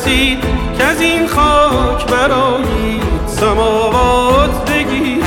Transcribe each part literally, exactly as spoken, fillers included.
نترسید که از این خاک برآیید سماوات بگیرید.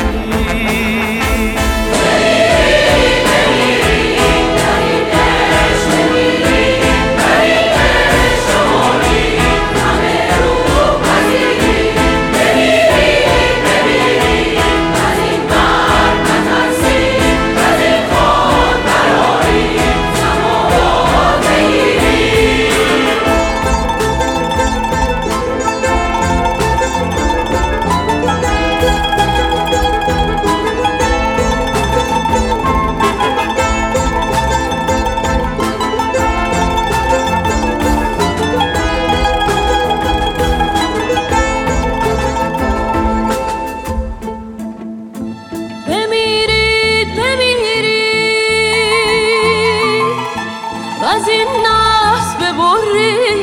از این نفس ببرید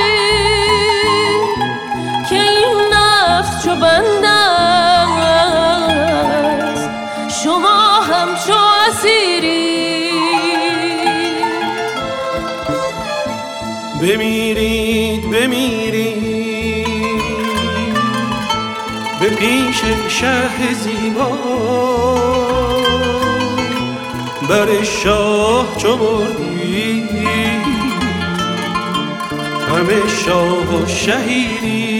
که این نفس چو بنده است، شما همچو اسیری. بمیرید بمیرید به پیش شه زیبا، بر شاه چو بردی همه شاه و شهیدی.